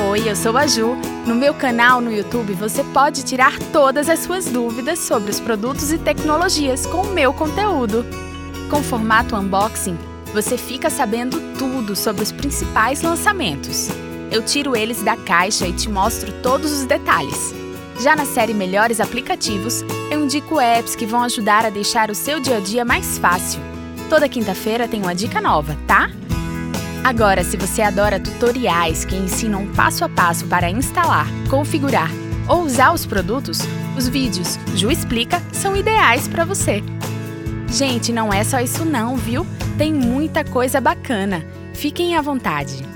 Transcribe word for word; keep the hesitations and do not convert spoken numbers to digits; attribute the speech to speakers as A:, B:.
A: Oi, eu sou a Ju. No meu canal no YouTube você pode tirar todas as suas dúvidas sobre os produtos e tecnologias com o meu conteúdo. Com formato unboxing, você fica sabendo tudo sobre os principais lançamentos. Eu tiro eles da caixa e te mostro todos os detalhes. Já na série Melhores Aplicativos, eu indico apps que vão ajudar a deixar o seu dia a dia mais fácil. Toda quinta-feira tem uma dica nova, tá? Agora, se você adora tutoriais que ensinam passo a passo para instalar, configurar ou usar os produtos, os vídeos Ju Explica são ideais para você. Gente, não é só isso não, viu? Tem muita coisa bacana. Fiquem à vontade.